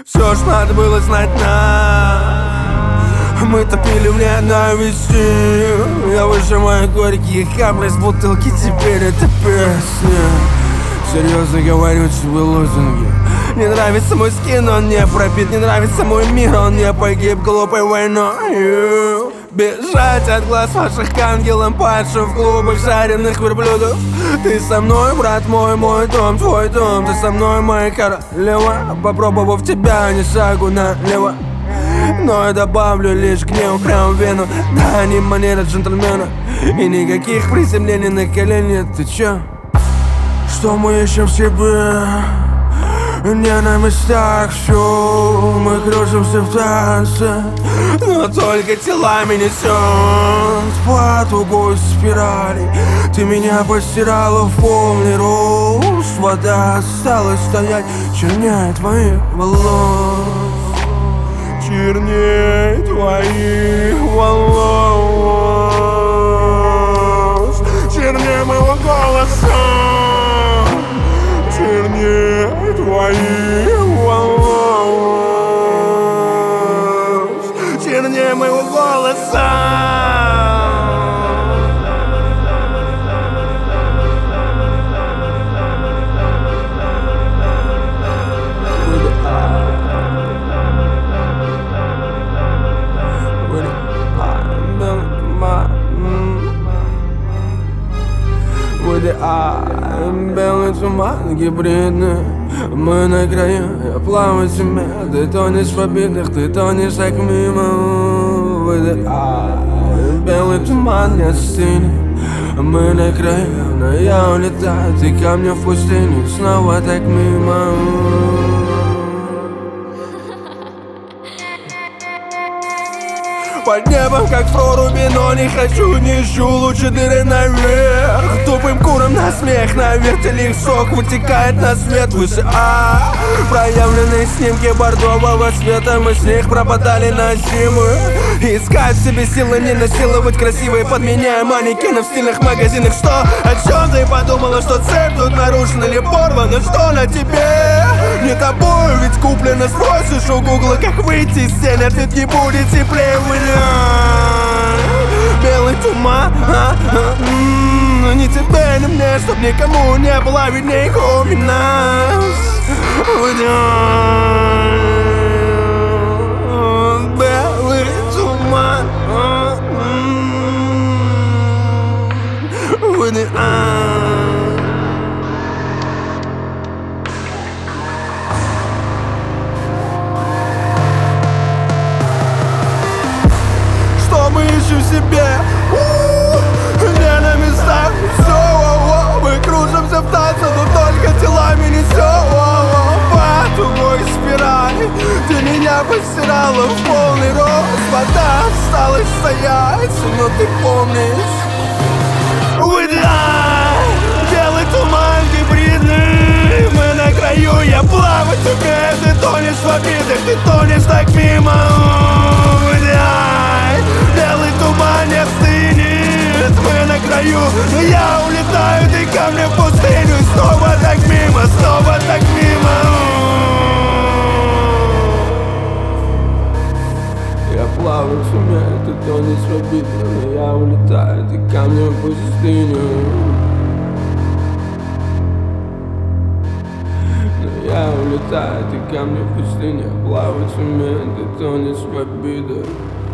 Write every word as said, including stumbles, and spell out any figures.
Все ж надо было знать нам. Мы топили в ненависти. Я выжимаю горькие капли с бутылки. Теперь это песня. Серьезно говорю тебе лозунги. Не нравится мой скин, он не пропит. Не нравится мой мир, он не погиб глупой войной. Бежать от глаз ваших к ангелам, падшим в клубах жареных верблюдов. Ты со мной, брат мой, мой дом, твой дом. Ты со мной, моя королева. Попробовав тебя, не шагу налево. Но я добавлю лишь гнев прямо в вену. Да, не манера джентльмена. И никаких приземлений на колени. Ты чё? Что мы ищем в себе? Не на местах все. Мы кружимся в танце, но только телами несет по тугой спирали. Ты меня постирала в полный рост. Вода осталась стоять, чернее твоих волос. Чернее твоих волос. Чернее моего голоса. Чернее твоих волос. Чернее моего голоса. Белый туман гибридный. Мы на краю, я плаваю в тьме. Ты тонешь в обидах, ты тонешь так мимо. Белый туман не стынет. Мы на краю, но я улетаю. Ты ко мне в пустыню, снова так мимо. Под небом, как в проруби, но не хочу, не ищу, лучше дыры наверх. Тупым куром на смех, на вертеле сок вытекает на свет выше. А проявленные снимки бордового цвета, мы с них пропадали на зиму. Искать в себе силы, не насиловать красивые, подменяя манекенов в стильных магазинах. Что? О чем ты подумала, что цепь тут нарушена или порвана? Что на тебе? Не тобою, ведь куплено. Спросишь у гугла, как выйти из сцены, ответ не будет теплее, бля. Белый туман, а, а, м-м, не тебе, ни мне, чтоб никому не было видней, кроме нас. Белый туман, а, м-м, а. Мы ищем в себе, не на местах все. Мы кружимся в танце, но только телами несем по тугой спирали. Ты меня постирала в полный рост. Вода осталась стоять, но ты помнишь. Выдай, белый туман гибридный. Мы на краю, я плавать умею. Ты тонешь в обидах, ты тонешь так мимо. Выдай, белый туман не стынет. Мы на краю, но я улетаю. Ты ко мне в пустыню. Снова так мимо, снова так мимо. Я плаваю в шуме, ты тонешь в обидах, но я улетаю. Ты ко мне в пустыню. Но я улетаю, ты ко мне в пустыню. Я плаваю в шуме, ты тонешь в обидах.